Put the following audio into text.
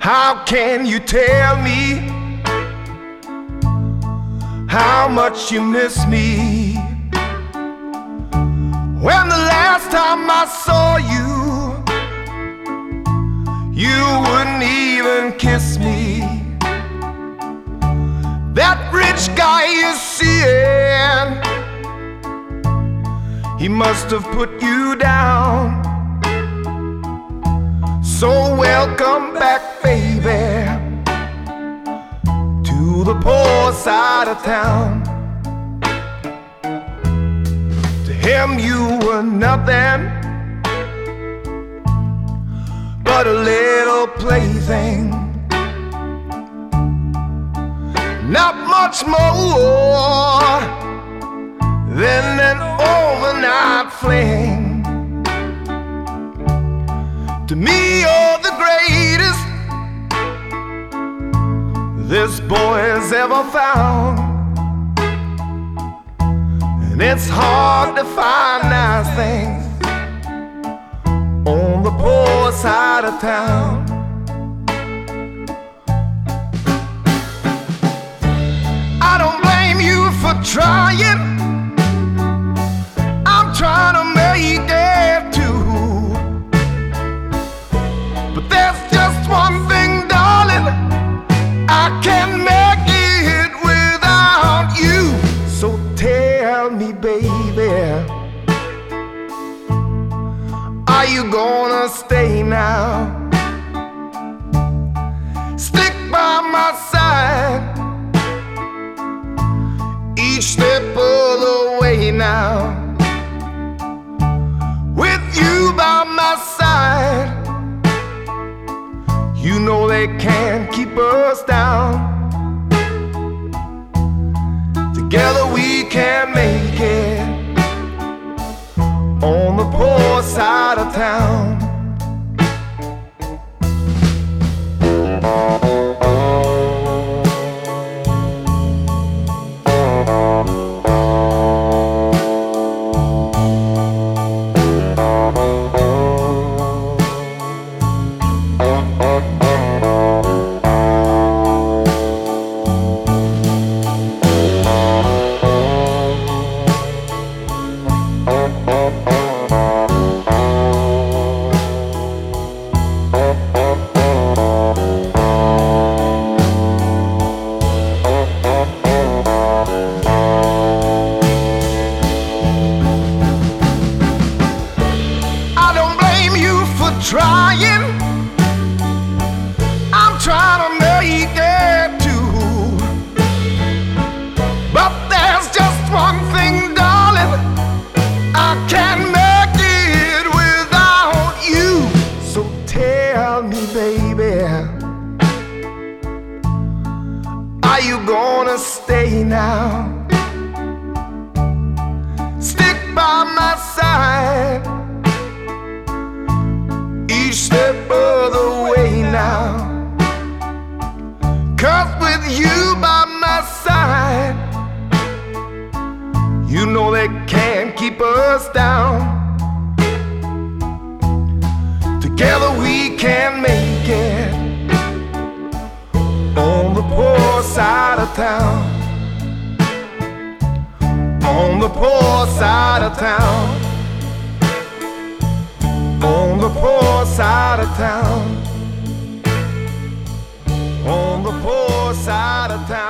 How can you tell me how much you miss me, when the last time I saw you, you wouldn't even kiss me? That rich guy you're seeing, he must have put you down. So welcome back, baby, to the poor side of town. To him you were nothing but a little plaything, not much more than an overnight fling. To me you're the greatest this boy has ever found, and it's hard to find nice things on the poor side of town. I don't blame you for trying, I'm trying to make it too. But there's just one thing, darling, I can't make it without you. So tell me, baby, are you gonna stay now? Stick by my side each step of the way now. With you by my side, you know they can't keep us down. Together we can make it on the poor side of town. Trying, I'm trying to make it too. But there's just one thing, darling, I can't make it without you. So tell me, baby, are you gonna stay now? Stick by my side each step of the way now. 'Cause with you by my side, you know they can't keep us down. Together we can make it on the poor side of town. On the poor side of town. On the poor side of town. On the poor side of town.